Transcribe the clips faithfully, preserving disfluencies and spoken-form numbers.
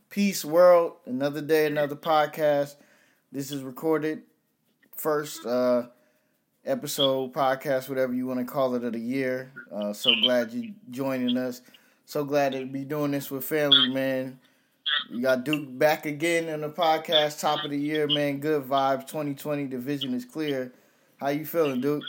Peace, world. Another day, another podcast. This is recorded first uh, episode, podcast, whatever you want to call it, of the year. Uh, so glad you joining us. So glad to be doing this with family, man. We got Duke back again on the podcast, top of the year, man. Good vibes. twenty twenty, the vision is clear. How you feeling, Duke?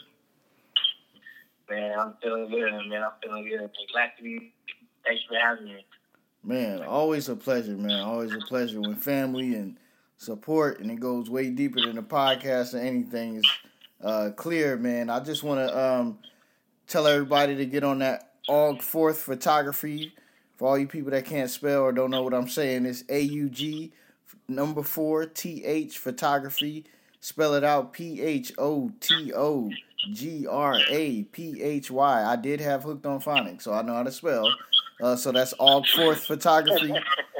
Man, I'm feeling good, man. I'm feeling good. Glad to be. Thanks for having me. Man, always a pleasure, man. Always a pleasure when family and support, and it goes way deeper than the podcast or anything, is uh, clear, man. I just want to um, tell everybody to get on that Aug fourth photography. For all you people that can't spell or don't know what I'm saying, it's A U G number four T H photography. Spell it out, P H O T O G R A P H Y. I did have Hooked on Phonics, so I know how to spell. Uh, so that's Aug fourth Photography.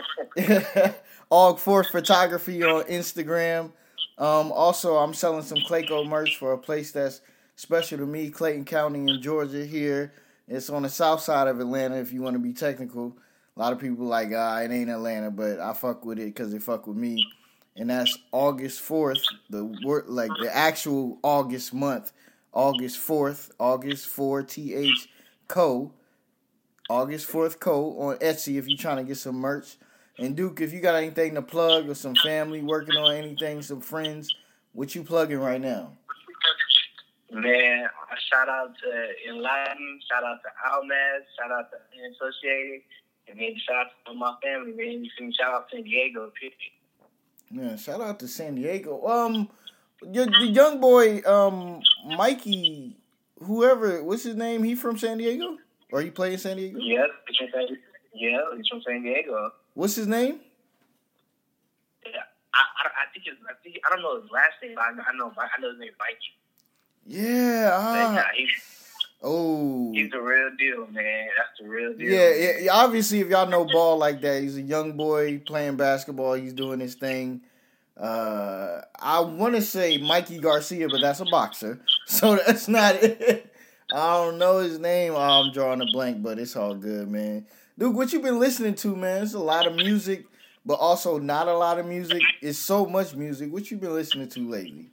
Aug fourth Photography on Instagram. Um, also, I'm selling some Clayco merch for a place that's special to me, Clayton County in Georgia here. It's on the south side of Atlanta, if you want to be technical. A lot of people like, ah, it ain't Atlanta, but I fuck with it because they fuck with me. And that's August fourth, the word, like the actual August month. August fourth, August four T H Co. August fourth Co. on Etsy if you're trying to get some merch. And Duke, if you got anything to plug or some family working on anything, some friends, what you plugging right now? Man, a shout out to Enlighten, shout out to Almaz, shout out to Associated, and then shout out to my family, man. You can shout out to San Diego, period. Yeah, shout out to San Diego. Um, your, the young boy, um, Mikey, whoever, what's his name? He from San Diego? Or he play in San Diego? Yeah, he's from San, yeah, he's from San Diego. What's his name? Yeah, I, I, I think it's, I think I don't know his last name. But I know, I know, I know his name, Mikey. Yeah. Ah. Nah, he's, oh. He's the real deal, man. That's the real deal. Yeah, yeah. Obviously, if y'all know ball like that, he's a young boy playing basketball. He's doing his thing. Uh, I want to say Mikey Garcia, but that's a boxer, so that's not it. I don't know his name. Oh, I'm drawing a blank, but it's all good, man. Dude, what you been listening to, man? It's a lot of music, but also not a lot of music. It's so much music. What you been listening to lately?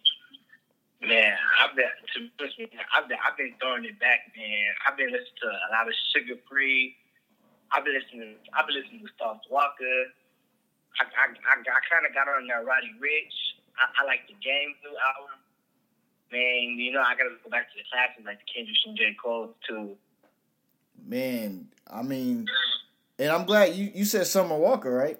Man, I've been, to, I've been, I've been throwing it back, man. I've been listening to a lot of Sugar Free. I've been listening, I've been listening to Star Walker. I, I, I, I kind of got on that Roddy Ricch. I, I like the Game's new album. Man, you know, I gotta go back to the classics like the Kendrick and J. Cole too. Man, I mean, and I'm glad you, you said Summer Walker, right?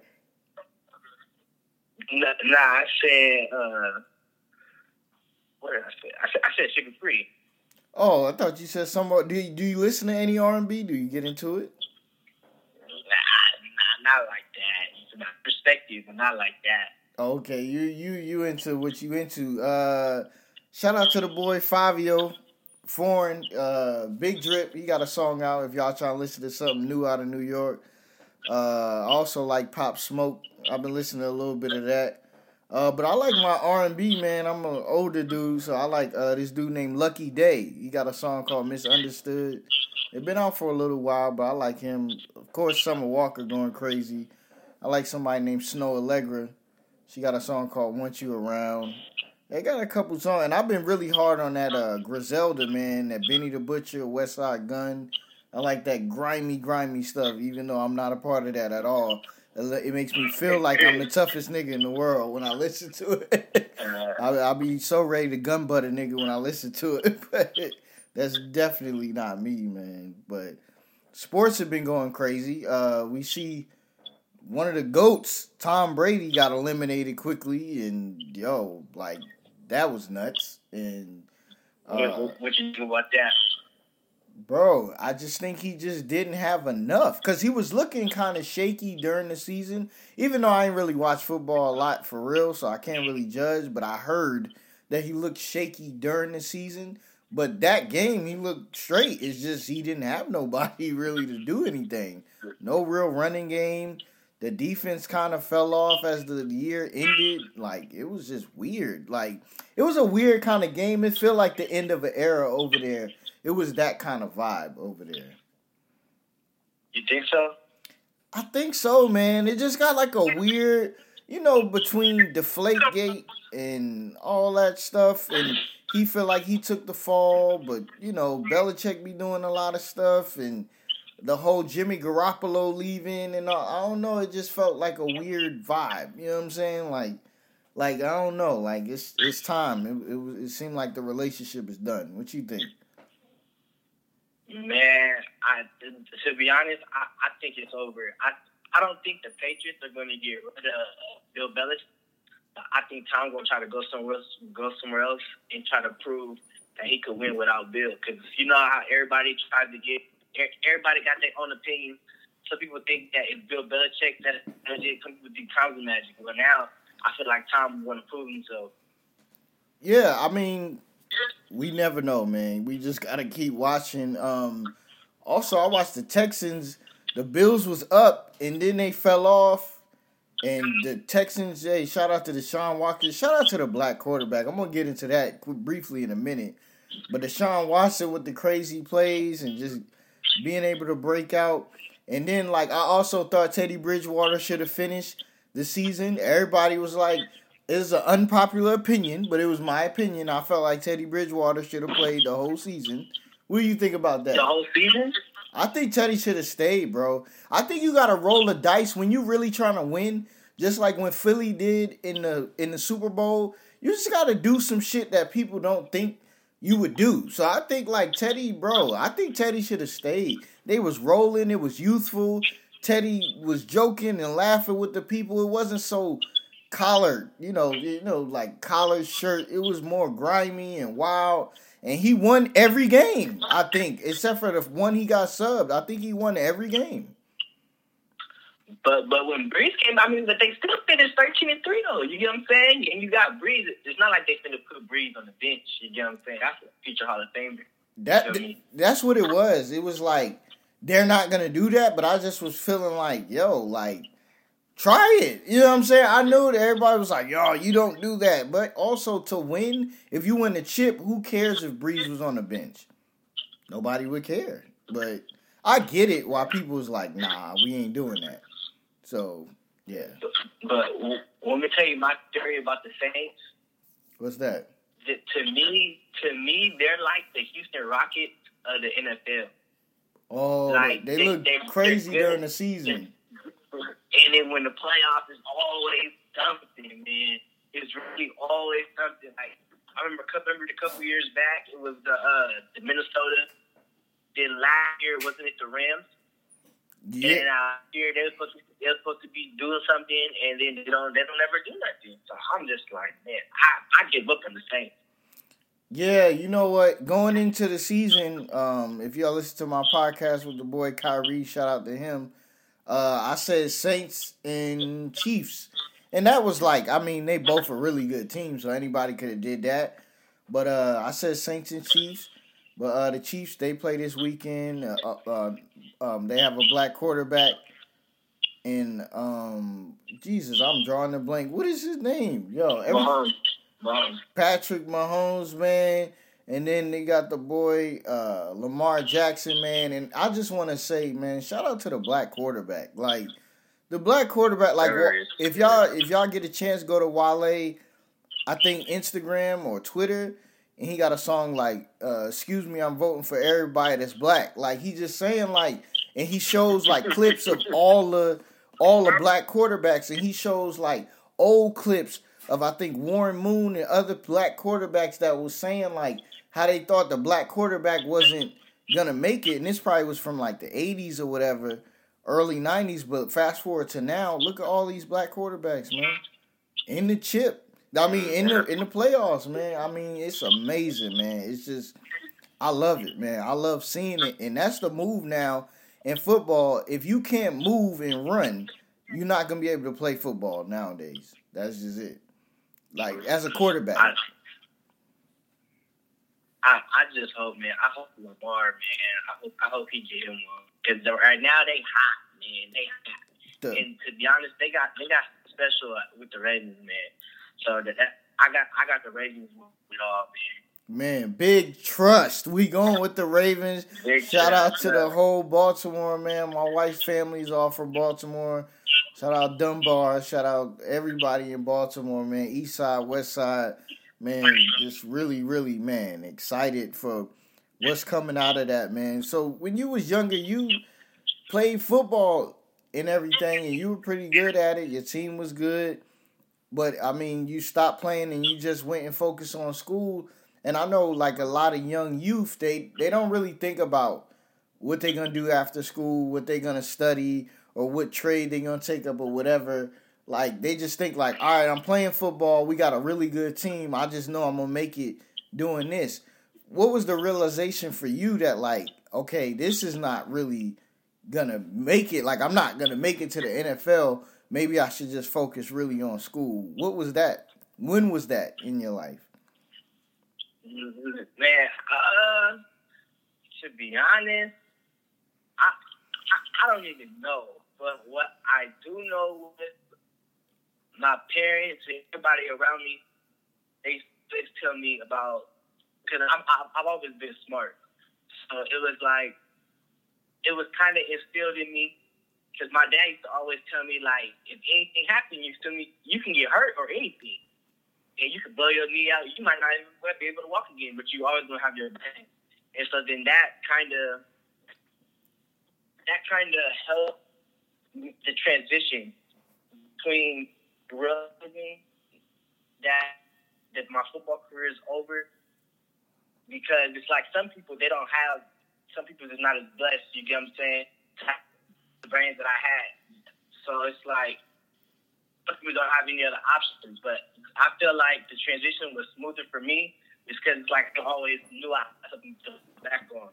Nah, nah I said, uh, what did I say? I said, I said Sugar Free. Oh, I thought you said Summer. Do you, do you listen to any R and B? Do you get into it? Nah, nah, not like that. It's about perspective, but not like that. Okay, you you you into what you into? Uh. Shout out to the boy Fabio Foreign, uh, Big Drip. He got a song out if y'all trying to listen to something new out of New York. Uh, also like Pop Smoke. I've been listening to a little bit of that. Uh, but I like my R and B, man. I'm an older dude, so I like uh, this dude named Lucky Day. He got a song called Misunderstood. It's been out for a little while, but I like him. Of course, Summer Walker going crazy. I like somebody named Snow Allegra. She got a song called Want You Around. They got a couple songs, and I've been really hard on that uh, Griselda, man, that Benny the Butcher, West Side Gun. I like that grimy, grimy stuff, even though I'm not a part of that at all. It makes me feel like I'm the toughest nigga in the world when I listen to it. I'll, I'll be so ready to gun butt a nigga when I listen to it, but that's definitely not me, man. But sports have been going crazy. Uh, we see one of the GOATs, Tom Brady, got eliminated quickly, and, yo, like, that was nuts. And uh, what, what you do about that? Bro, I just think he just didn't have enough. Because he was looking kind of shaky during the season. Even though I ain't really watched football a lot for real, so I can't really judge. But I heard that he looked shaky during the season. But that game, he looked straight. It's just he didn't have nobody really to do anything. No real running game. The defense kind of fell off as the year ended. Like, it was just weird. Like, it was a weird kind of game. It felt like the end of an era over there. It was that kind of vibe over there. You think so? I think so, man. It just got like a weird, you know, between Deflategate and all that stuff, and he feel like he took the fall, but you know, Belichick be doing a lot of stuff, and the whole Jimmy Garoppolo leaving, and all, I don't know. It just felt like a weird vibe. You know what I'm saying? Like, like I don't know. Like it's it's time. It it, was- it seemed like the relationship is done. What you think? Man, I to be honest, I, I think it's over. I I don't think the Patriots are going to get rid of Bill Belichick. I think Tom's going to try to go somewhere else, go somewhere else, and try to prove that he could win without Bill. Because you know how everybody tried to get, everybody got their own opinion. Some people think that if Bill Belichick, that it comes with the Tom's magic. But now I feel like Tom want to prove himself. Yeah, I mean, we never know, man. We just gotta keep watching. Um, also, I watched the Texans. The Bills was up, and then they fell off. And the Texans, hey, shout out to Deshaun Watson. Shout out to the black quarterback. I'm gonna get into that quick, briefly in a minute. But Deshaun Watson with the crazy plays and just being able to break out. And then, like, I also thought Teddy Bridgewater should have finished the season. Everybody was like, it's an unpopular opinion, but it was my opinion. I felt like Teddy Bridgewater should have played the whole season. What do you think about that? The whole season? I think Teddy should have stayed, bro. I think you got to roll the dice when you really trying to win. Just like when Philly did in the in the Super Bowl, you just got to do some shit that people don't think you would do. So I think like Teddy, bro, I think Teddy should have stayed. They was rolling. It was youthful. Teddy was joking and laughing with the people. It wasn't so collared, you know, you know, like collared shirt. It was more grimy and wild. And he won every game, I think, except for the one he got subbed. I think he won every game. But but when Breeze came, I mean, but they still finished thirteen and three though. You get what I'm saying? And you got Breeze. It's not like they finna put Breeze on the bench. You get what I'm saying? That's a future Hall of Famer. That You know what I mean? that's what it was. It was like they're not gonna do that, but I just was feeling like, yo, like try it. You know what I'm saying? I knew that everybody was like, yo, you don't do that. But also to win, if you win the chip, who cares if Breeze was on the bench? Nobody would care. But I get it why people was like, nah, we ain't doing that. So, yeah. But, but let me tell you my theory about the Saints. What's that? That to me, to me, they're like the Houston Rockets of the N F L. Oh, Like, they, they- look they- crazy they're during good. the season. And then when the playoffs is always something, man. It's really always something. Like I remember, remember a couple years back, it was the uh, the Minnesota. Then last year, wasn't it the Rams? Yeah. And uh, here they were supposed to they were supposed to be doing something, and then they don't they don't ever do nothing. So I'm just like, man, I, I give up on the Saints. Yeah, you know what? Going into the season, um, if y'all listen to my podcast with the boy Kyrie, shout out to him. Uh, I said Saints and Chiefs, and that was like, I mean, they both are really good teams, so anybody could have did that. But uh, I said Saints and Chiefs. But uh, the Chiefs, they play this weekend. Uh, uh, um, they have a black quarterback, and um, Jesus, I'm drawing a blank. What is his name? Yo, every, Mahomes. Mahomes. Patrick Mahomes, man. And then they got the boy uh, Lamar Jackson, man. And I just want to say, man, shout out to the black quarterback. Like the black quarterback, like There is. if y'all if y'all get a chance, go to Wale, I think Instagram or Twitter, and he got a song like uh, "Excuse me, I'm voting for everybody that's black." Like he just saying like, and he shows like clips of all the all the black quarterbacks, and he shows like old clips of I think Warren Moon and other black quarterbacks that was saying like how they thought the black quarterback wasn't gonna make it, and this probably was from like the eighties or whatever, early nineties. But fast forward to now, look at all these black quarterbacks, man, in the chip. I mean, in the in the playoffs, man. I mean, it's amazing, man. It's just, I love it, man. I love seeing it, and that's the move now in football. If you can't move and run, you're not gonna be able to play football nowadays. That's just it. Like as a quarterback. I, I, I just hope, man. I hope Lamar, man. I hope, I hope he get him one because right now they hot, man. They hot. The, And to be honest, they got they got special with the Ravens, man. So that, that I got I got the Ravens with all, man. Man, big trust. We going with the Ravens. Big Shout out trust, to yeah. the whole Baltimore, man. My wife's family's all from Baltimore. Shout out Dunbar. Shout out everybody in Baltimore, man. East side, west side. Man, just really, really, man, excited for what's coming out of that, man. So when you was younger, you played football and everything, and you were pretty good at it. Your team was good. But, I mean, you stopped playing and you just went and focused on school. And I know, like, a lot of young youth, they, they don't really think about what they're going to do after school, what they're going to study, or what trade they're going to take up or whatever. Like, they just think, like, all right, I'm playing football. We got a really good team. I just know I'm going to make it doing this. What was the realization for you that, like, okay, this is not really going to make it. Like, I'm not going to make it to the N F L. Maybe I should just focus really on school. What was that? When was that in your life? Man, uh, to be honest, I, I I don't even know. But what I do know is my parents and everybody around me, they they tell me about, because I'm I've always been smart, so it was like it was kind of instilled in me. Because my dad used to always tell me, like, if anything happens, you still need, you can get hurt or anything. And you can blow your knee out. You might not even be able to walk again, but you always going to have your back. And so then that kind of, that kind of helped the transition between realizing that, that my football career is over. Because it's like some people, they don't have, some people is not as blessed, you get what I'm saying? The brains that I had. So it's like, we don't have any other options. But I feel like the transition was smoother for me just because it's like I always knew I had something to look back on.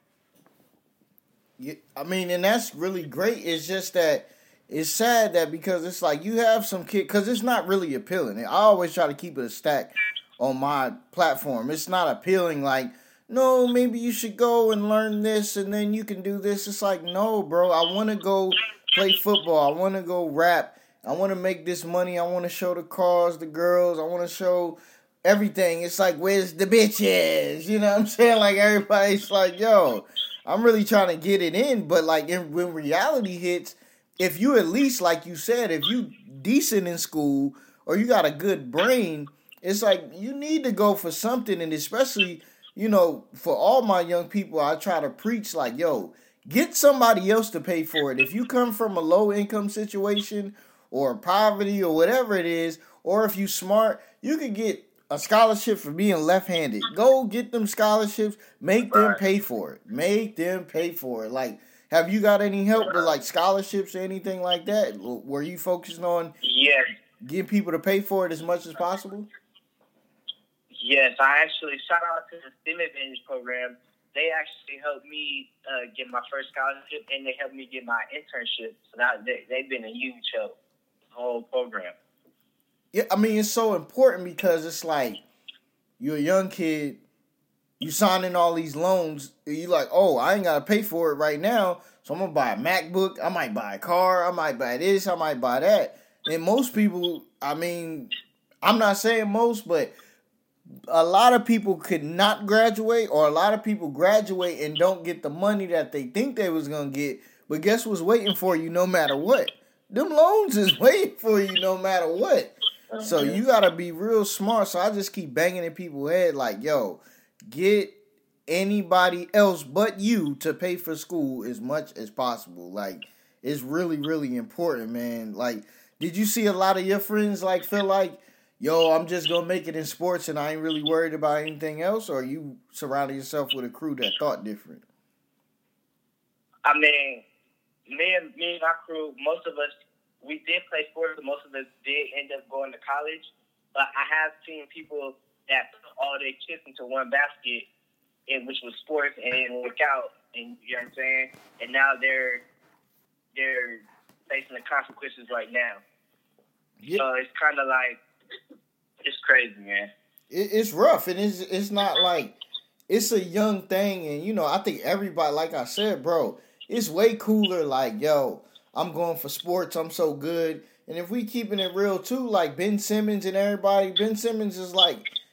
Yeah, I mean, and that's really great. It's just that it's sad that because it's like you have some kid, because it's not really appealing. I always try to keep it a stack on my platform. It's not appealing like, no, maybe you should go and learn this and then you can do this. It's like, no, bro, I want to go play football. I want to go rap. I want to make this money. I want to show the cars, the girls. I want to show everything. It's like, where's the bitches? You know what I'm saying? Like, everybody's like, yo, I'm really trying to get it in. But, like, in, when reality hits, if you at least, like you said, if you decent in school or you got a good brain, it's like you need to go for something. And especially, you know, for all my young people, I try to preach like, yo, get somebody else to pay for it. If you come from a low income situation or poverty or whatever it is, or if you smart, you could get a scholarship for being left-handed. Go get them scholarships. Make them pay for it. Make them pay for it. Like, have you got any help with like scholarships or anything like that? Were you focusing on yes. getting people to pay for it as much as possible? Yes, I actually, shout out to the STEM Advantage program. They actually helped me uh, get my first scholarship, and they helped me get my internship. So that, they, they've been a huge help, the whole program. Yeah, I mean, it's so important because it's like you're a young kid, you signing all these loans, you like, oh, I ain't got to pay for it right now, so I'm going to buy a MacBook, I might buy a car, I might buy this, I might buy that. And most people, I mean, I'm not saying most, but a lot of people could not graduate, or a lot of people graduate and don't get the money that they think they was going to get. But guess what's waiting for you no matter what? Them loans is waiting for you no matter what. So you got to be real smart. So I just keep banging in people's head like, yo, get anybody else but you to pay for school as much as possible. Like, it's really, really important, man. Like, did you see a lot of your friends like feel like, yo, I'm just going to make it in sports and I ain't really worried about anything else? Or you surrounded yourself with a crew that thought different? I mean, me and, me and my crew, most of us, we did play sports, but most of us did end up going to college. But I have seen people that put all their chips into one basket, in which was sports, and it didn't work out. And you know what I'm saying? And now they're they're facing the consequences right now. Yeah. So it's kind of like, it's crazy, man. It, it's rough, and it's it's not like it's a young thing, and you know I think everybody, like I said, bro, it's way cooler. Like, yo, I'm going for sports. I'm so good, and if we keeping it real too, like Ben Simmons and everybody, Ben Simmons is like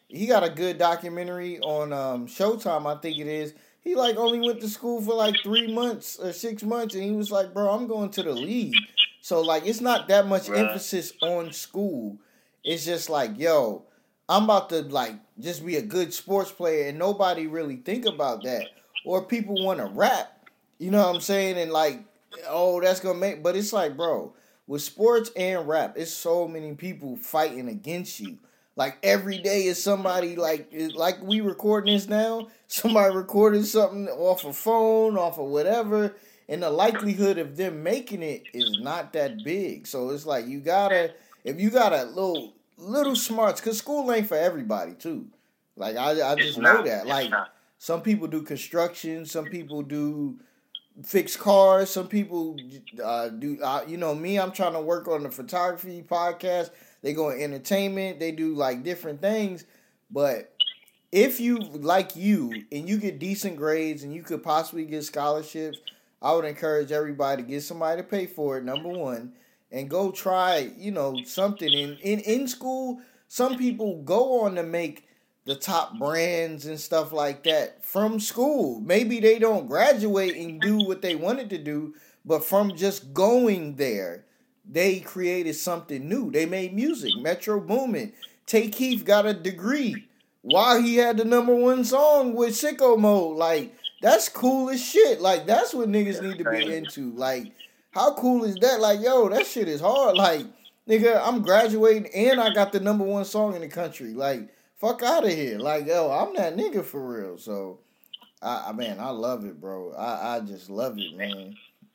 he got a good documentary on um, Showtime, I think it is. He like only went to school for like three months or six months, and he was like, "Bro, I'm going to the league." So like, it's not that much Right. emphasis on school. It's just like, yo, I'm about to like just be a good sports player, and nobody really think about that. Or people want to rap, you know what I'm saying? And like, oh, that's gonna make. But it's like, bro, with sports and rap, it's so many people fighting against you. Like every day is somebody like like we recording this now. Somebody recording something off a phone, off of whatever, and the likelihood of them making it is not that big. So it's like you gotta if you got a little little smarts, cause school ain't for everybody too. Like I I just It's know not. that. It's Like not. some people do construction, some people do fix cars. Some people uh, do, uh, you know, me, I'm trying to work on the photography podcast. They go in entertainment. They do like different things. But if you like you and you get decent grades and you could possibly get scholarships, I would encourage everybody to get somebody to pay for it, number one, and go try, you know, something. In, in, in school, some people go on to make the top brands and stuff like that from school. Maybe they don't graduate and do what they wanted to do, but from just going there, they created something new. They made music. Metro Boomin. Tay Keith got a degree while he had the number one song with Sicko Mode. Like, that's cool as shit. Like, that's what niggas need to be into. Like, how cool is that? Like, yo, that shit is hard. Like, nigga, I'm graduating and I got the number one song in the country. Like, fuck out of here. Like, yo, I'm that nigga for real. So, I, I man, I love it, bro. I, I just love it, man.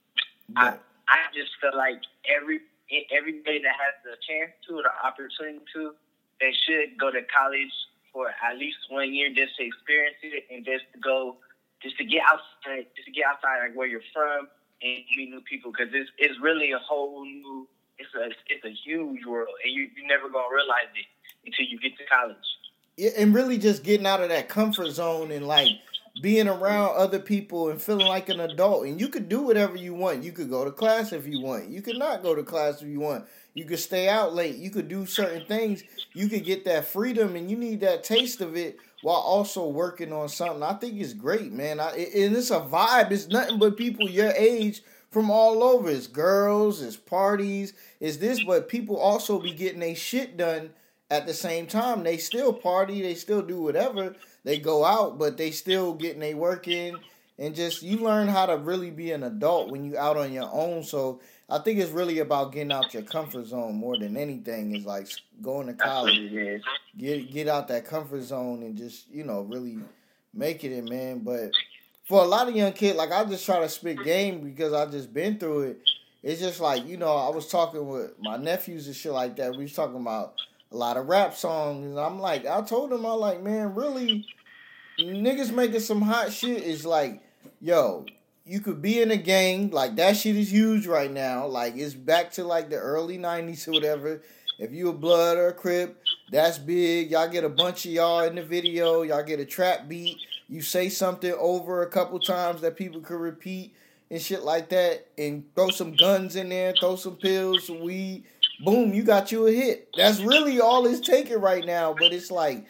I, I just feel like every everybody that has the chance to, or the opportunity to, they should go to college for at least one year just to experience it and just to go, just to get outside, just to get outside like where you're from and meet new people, because it's it's really a whole new, it's a it's a huge world, and you you never gonna realize it until you get to college. Yeah, and really just getting out of that comfort zone and like being around other people and feeling like an adult. And you could do whatever you want. You could go to class if you want. You could not go to class if you want. You could stay out late. You could do certain things. You could get that freedom, and you need that taste of it while also working on something. I think it's great, man. I, and it's a vibe. It's nothing but people your age from all over. It's girls, it's parties, it's this, but people also be getting their shit done at the same time. They still party, they still do whatever. They go out, but they still getting their work in. And just, you learn how to really be an adult when you out on your own. So I think it's really about getting out your comfort zone more than anything. Is like going to college, get get out that comfort zone and just, you know, really make it in, man. But for a lot of young kids, like I just try to spit game because I just been through it. It's just like, you know, I was talking with my nephews and shit like that. We was talking about a lot of rap songs, and I'm like, I told them, I like, man, really, niggas making some hot shit is like, yo, you could be in a gang, like that shit is huge right now, like it's back to like the early nineties or whatever. If you a Blood or a Crip, that's big. Y'all get a bunch of y'all in the video, y'all get a trap beat, you say something over a couple times that people could repeat and shit like that, and throw some guns in there, throw some pills, some weed. Boom, you got you a hit. That's really all it's taking right now. But it's like,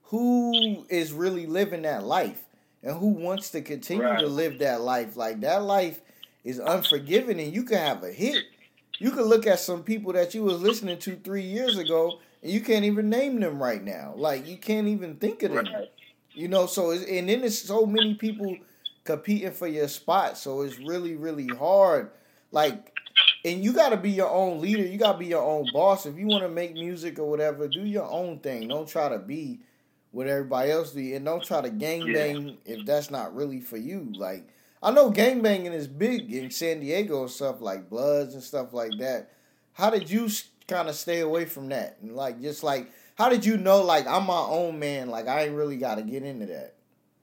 who is really living that life? And who wants to continue right. to live that life? Like, that life is unforgiving, and you can have a hit. You can look at some people that you was listening to three years ago, and you can't even name them right now. Like, you can't even think of them. Right. You know, so, it's, and then there's so many people competing for your spot. So it's really, really hard. Like, and you got to be your own leader. You got to be your own boss. If you want to make music or whatever, do your own thing. Don't try to be what everybody else do. And don't try to gangbang yeah. if that's not really for you. Like, I know gangbanging is big in San Diego and stuff, like Bloods and stuff like that. How did you kind of stay away from that? And like, just like, how did you know, like, I'm my own man? Like, I ain't really got to get into that.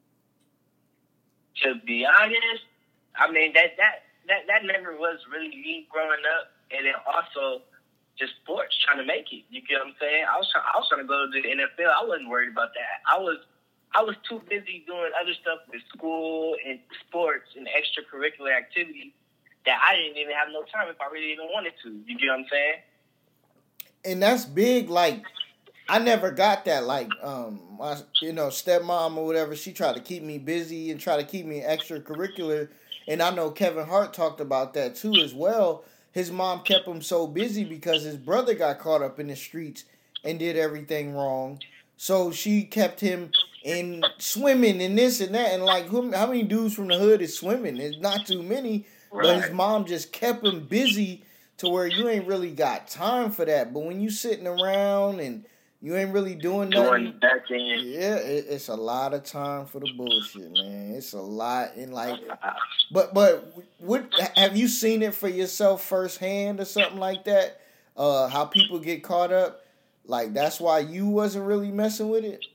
To be honest, I mean, that, that, That that never was really me growing up, and then also just sports, trying to make it. You get what I'm saying? I was trying, I was trying to go to the N F L. I wasn't worried about that. I was I was too busy doing other stuff with school and sports and extracurricular activities that I didn't even have no time if I really even wanted to. You get what I'm saying? And that's big. Like, I never got that. Like, um, my you know stepmom or whatever, she tried to keep me busy and try to keep me extracurricular. And I know Kevin Hart talked about that too as well. His mom kept him so busy because his brother got caught up in the streets and did everything wrong. So she kept him in swimming and this and that. And like, who, how many dudes from the hood is swimming? There's not too many. Right. But his mom just kept him busy to where you ain't really got time for that. But when you sitting around and you ain't really doing nothing, yeah, it, it's a lot of time for the bullshit, man. It's a lot, and like, but but what have you seen it for yourself firsthand or something like that? Uh, how people get caught up, like that's why you wasn't really messing with it.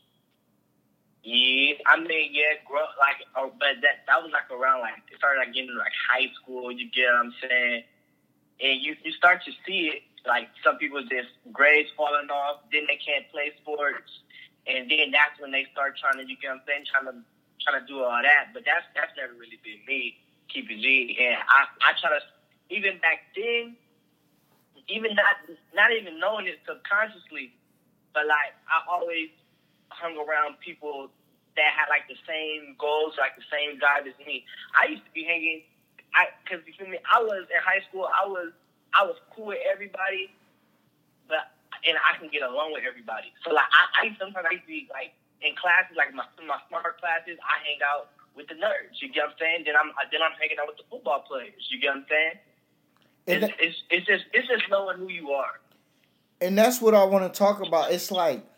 Yeah, I mean, yeah, grow, like, oh, but that that was like around like it started like getting like high school. You get what I'm saying? And you you start to see it. Like, some people just grades falling off, then they can't play sports, and then that's when they start trying to, you get what I'm saying, trying to, trying to do all that. But that's that's never really been me, keep it G. And I, I try to, even back then, even not not even knowing it subconsciously, but, like, I always hung around people that had, like, the same goals, like, the same drive as me. I used to be hanging, I because, you feel me, I was, in high school, I was, I was cool with everybody, but and I can get along with everybody. So like I, I sometimes I used to be like in classes, like my my smart classes, I hang out with the nerds. You get what I'm saying? Then I'm then I'm hanging out with the football players. You get what I'm saying? It's, that, it's, it's just it's just knowing who you are. And that's what I want to talk about. It's like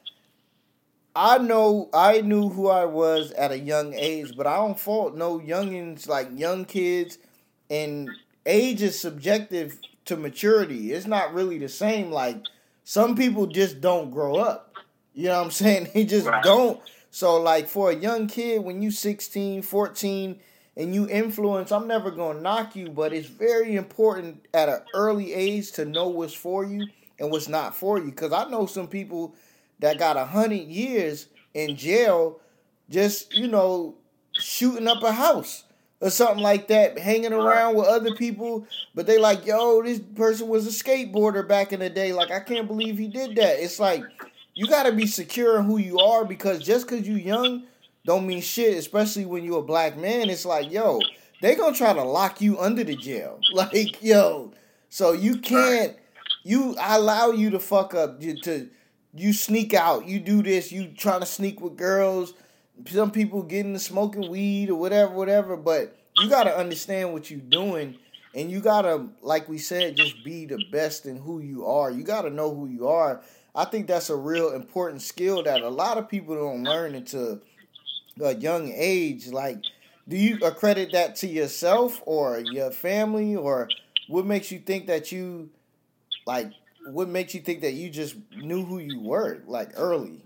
I know I knew who I was at a young age, but I don't fault no youngins, like young kids, and age is subjective to maturity. It's not really the same. Like, some people just don't grow up. You know what I'm saying? They just right. don't. So, like, for a young kid, when you sixteen, fourteen, and you influence, I'm never going to knock you, but it's very important at an early age to know what's for you and what's not for you. Because I know some people that got one hundred years in jail just, you know, shooting up a house or something like that, hanging around with other people, but they like, yo, this person was a skateboarder back in the day. Like, I can't believe he did that. It's like, you got to be secure in who you are, because just because you young don't mean shit, especially when you're a black man. It's like, yo, they going to try to lock you under the jail. Like, yo, so you can't, you, I allow you to fuck up, you, to, you sneak out, you do this, you trying to sneak with girls. Some people getting to smoking weed or whatever, whatever, but you got to understand what you're doing, and you got to, like we said, just be the best in who you are. You got to know who you are. I think that's a real important skill that a lot of people don't learn until a young age. Like, do you accredit that to yourself or your family, or what makes you think that you, like, what makes you think that you just knew who you were, like, early?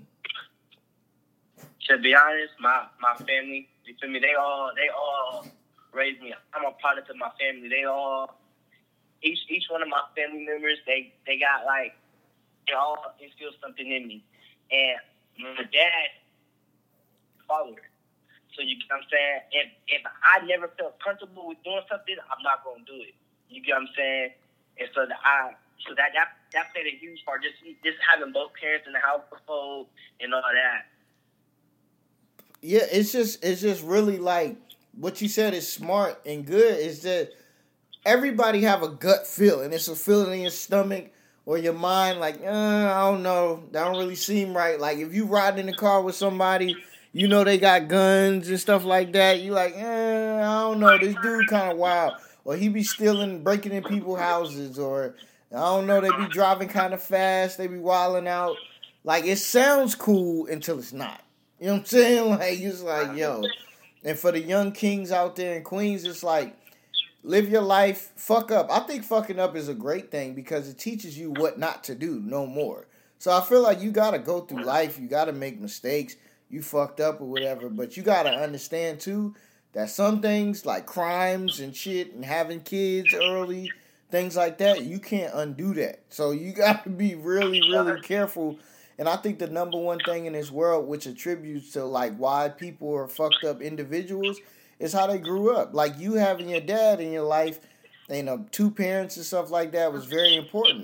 To be honest, my, my family, you feel me, they all they all raised me. I'm a product of my family. They all, each each one of my family members, they, they got like, they all instilled something in me. And my dad followed it. So you get what I'm saying? If if I never felt comfortable with doing something, I'm not gonna do it. You get what I'm saying? And so that I so that that, that played a huge part. Just just having both parents in the household and all that. Yeah, it's just it's just really like what you said is smart and good. Is that everybody have a gut feeling. It's a feeling in your stomach or your mind, like, uh, I don't know, that don't really seem right. Like, if you riding in the car with somebody, you know they got guns and stuff like that, you like, eh, I don't know, this dude kind of wild. Or he be stealing, breaking in people's houses, or, I don't know, they be driving kind of fast, they be wilding out. Like, it sounds cool until it's not. You know what I'm saying? Like, it's like, yo. And for the young kings out there in Queens, it's like, live your life, fuck up. I think fucking up is a great thing because it teaches you what not to do no more. So I feel like you got to go through life. You got to make mistakes. You fucked up or whatever. But you got to understand, too, that some things like crimes and shit and having kids early, things like that, you can't undo that. So you got to be really, really careful. And I think the number one thing in this world which attributes to, like, why people are fucked up individuals is how they grew up. Like, you having your dad in your life, you know, two parents and stuff like that was very important.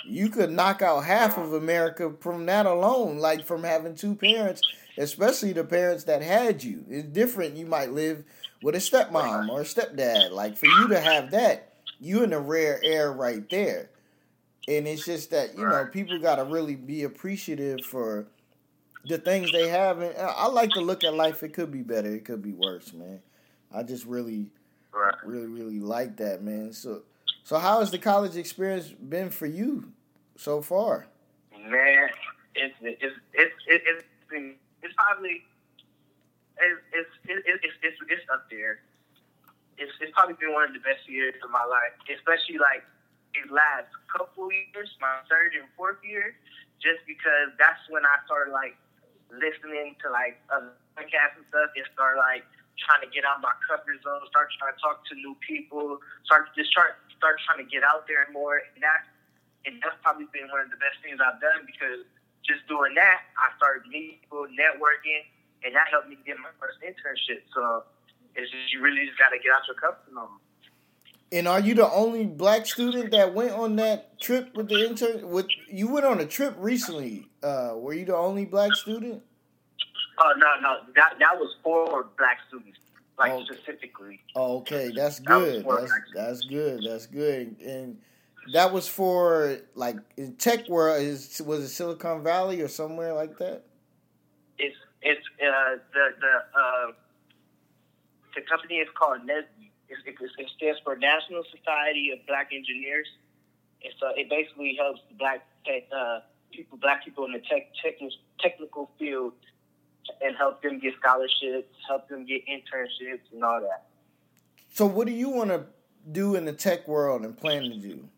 you could knock out half of America from that alone, like from having two parents, especially the parents that had you. It's different. You might live with a stepmom or a stepdad. Like, for you to have that, you in a rare air right there. And it's just that, you know, people got to really be appreciative for the things they have. And I like to look at life. It could be better. It could be worse, man. I just really, really, really like that, man. So, so how has the college experience been for you so far? Man, it's it's it's it's it's, been, it's probably it's it's, it's it's it's it's up there. It's it's probably been one of the best years of my life, especially like these last couple years, my third and fourth year, just because that's when I started like listening to like other podcasts and stuff, and start like trying to get out my comfort zone, start trying to talk to new people, start just start start trying to get out there more, and that and that's probably been one of the best things I've done, because just doing that, I started meeting people, networking, and that helped me get my first internship. So it's just, you really just got to get out your comfort zone. And are you the only black student that went on that trip with the intern? With you went on a trip recently. Uh, were you the only black student? Oh no, no, that that was for black students, like oh. specifically. Oh, okay, that's good. That that's that's good. That's good. And that was for like in tech world. Is was it Silicon Valley or somewhere like that? It's it's uh, the the uh, the company is called N E S B. It, it, it stands for National Society of Black Engineers, and so it basically helps black tech, uh, people, black people in the tech, tech technical field, and help them get scholarships, help them get internships, and all that. So, what do you want to do in the tech world and plan to do?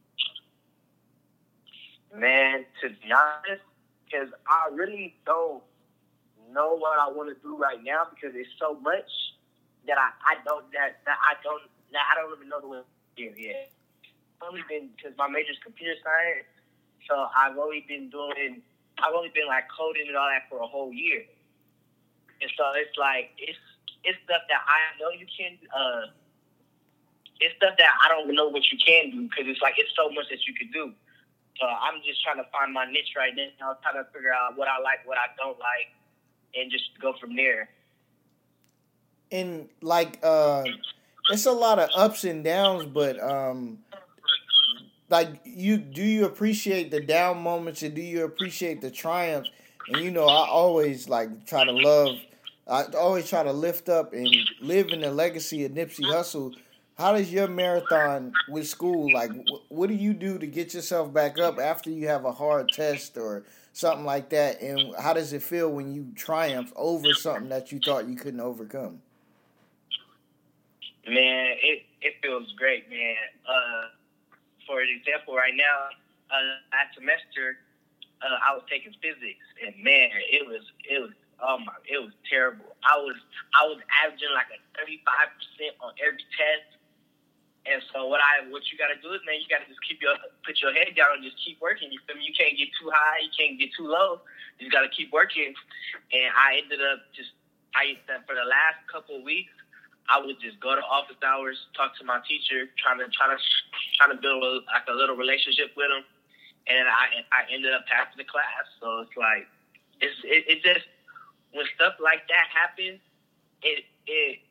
Man, to be honest, because I really don't know what I want to do right now, because there's so much that I, I don't that, that I don't that I don't even know the way to do yet. I've only been, because my major is computer science, so I've only been doing I've only been like coding and all that for a whole year, and so it's like it's it's stuff that I know you can uh it's stuff that I don't know what you can do, because it's like it's so much that you can do. So I'm just trying to find my niche right now. I'm trying to figure out what I like, what I don't like, and just go from there. And like uh it's a lot of ups and downs, but um like you do you appreciate the down moments, and do you appreciate the triumphs? And you know, I always like try to love I always try to lift up and live in the legacy of Nipsey Hussle. How does your marathon with school, like wh- what do you do to get yourself back up after you have a hard test or something like that? And how does it feel when you triumph over something that you thought you couldn't overcome? Man, it, it feels great, man. Uh, for example, right now, uh, last semester, uh, I was taking physics, and man, it was it was oh my, it was terrible. I was I was averaging like a thirty-five percent on every test, and so what I what you got to do is, man, you got to just keep your put your head down and just keep working. You feel me? You can't get too high, you can't get too low. You just got to keep working. And I ended up just I for the last couple of weeks, I would just go to office hours, talk to my teacher, trying to try to trying to build a, like a little relationship with him, and I I ended up passing the class. So it's like it's it, it just when stuff like that happens, it it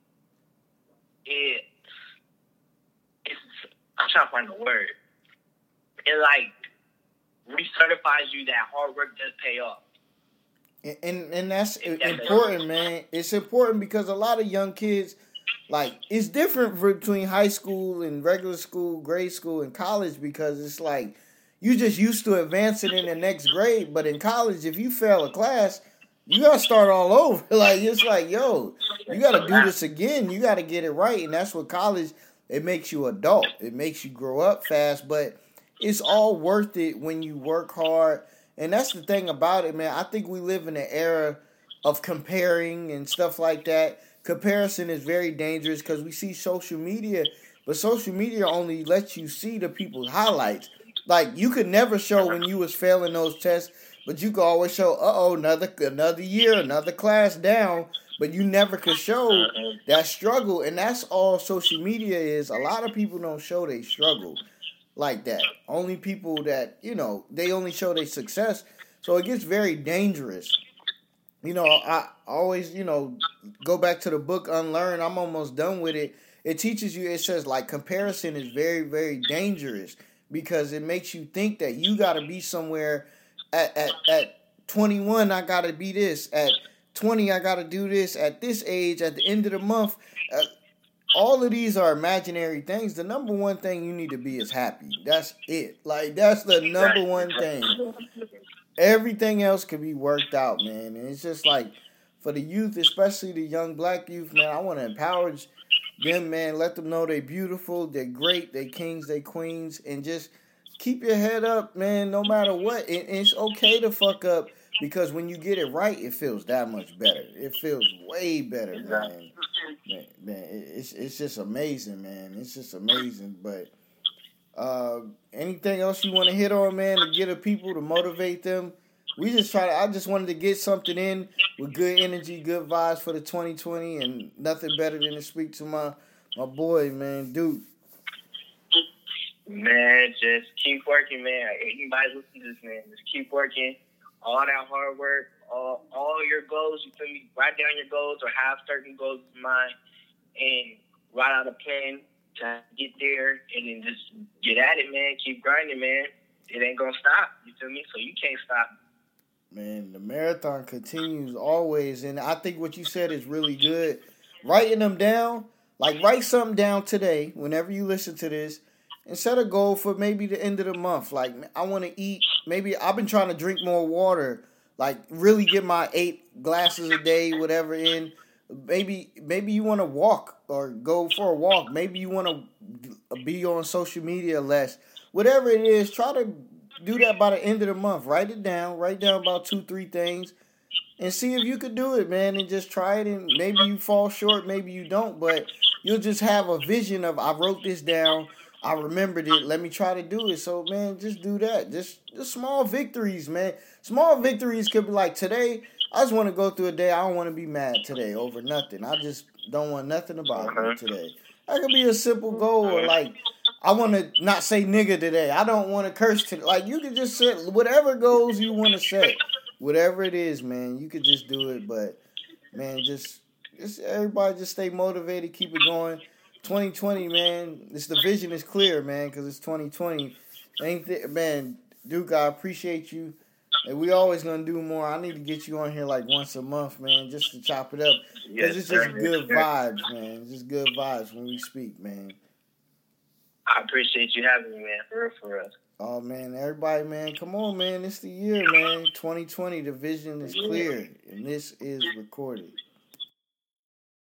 it it's I'm trying to find the word. It like recertifies you that hard work does pay off. And and that's important, man. It's important because a lot of young kids, like, it's different between high school and regular school, grade school, and college, because it's like you just used to advancing in the next grade. But in college, if you fail a class, you got to start all over. Like, it's like, yo, you got to do this again. You got to get it right. And that's what college, it makes you adult. It makes you grow up fast. But it's all worth it when you work hard. And that's the thing about it, man. I think we live in an era of comparing and stuff like that. Comparison is very dangerous because we see social media, but social media only lets you see the people's highlights. Like, you could never show when you was failing those tests, but you could always show, uh-oh, another another year, another class down, but you never could show that struggle. And that's all social media is. A lot of people don't show they struggle. like that. Only people that, you know, they only show their success. So it gets very dangerous. You know, I always, you know, go back to the book Unlearn. I'm almost done with it. It teaches you, it says, like, comparison is very, very dangerous because it makes you think that you got to be somewhere at, at, at twenty-one, I got to be this. At twenty, I got to do this. At this age, at the end of the month, uh, all of these are imaginary things. The number one thing you need to be is happy. That's it. Like, that's the number one thing. Everything else can be worked out, man. And it's just like, for the youth, especially the young black youth, man, I want to empower them, man. Let them know they're beautiful, they're great, they're kings, they're queens. And just keep your head up, man, no matter what. And it's okay to fuck up because when you get it right, it feels that much better. It feels way better, man. Man, man it's, it's just amazing, man. It's just amazing. But Uh, anything else you want to hit on, man, to get the people, to motivate them? We just try to, I just wanted to get something in with good energy, good vibes for the twenty twenty, and nothing better than to speak to my, my boy, man, Duke. Man, just keep working, man. Anybody listen to this, man, just keep working. All that hard work, all, all your goals, you feel me? Write down your goals or have certain goals in mind and write out a plan to get there, and then just get at it, man. Keep grinding, man. It ain't gonna stop. You feel me? So you can't stop. Man, the marathon continues always, and I think what you said is really good. Writing them down, like write something down today, whenever you listen to this, and set a goal for maybe the end of the month. Like, I want to eat, maybe I've been trying to drink more water, like really get my eight glasses a day, whatever in. Maybe maybe you want to walk or go for a walk. Maybe you want to be on social media less. Whatever it is, try to do that by the end of the month. Write it down. Write down about two, three things and see if you could do it, man. And just try it. And maybe you fall short. Maybe you don't. But you'll just have a vision of, I wrote this down. I remembered it. Let me try to do it. So, man, just do that. Just, just small victories, man. Small victories could be like today. I just want to go through a day. I don't want to be mad today over nothing. I just don't want nothing about uh-huh. it today. That could be a simple goal. Or like, I want to not say nigga today. I don't want to curse today. Like, you can just set whatever goals you want to set. Whatever it is, man, you could just do it. But, man, just, just everybody just stay motivated. Keep it going. twenty twenty, man, it's the vision is clear, man, because it's twenty twenty. Ain't th- man, Duke, I appreciate you. And we always gonna do more. I need to get you on here like once a month, man, just to chop it up. Because yes, it's just sir. good vibes, man. It's just good vibes when we speak, man. I appreciate you having me, man, for real, for real. Oh, man, everybody, man, come on, man. It's the year, man. twenty twenty, the vision is clear, and this is recorded.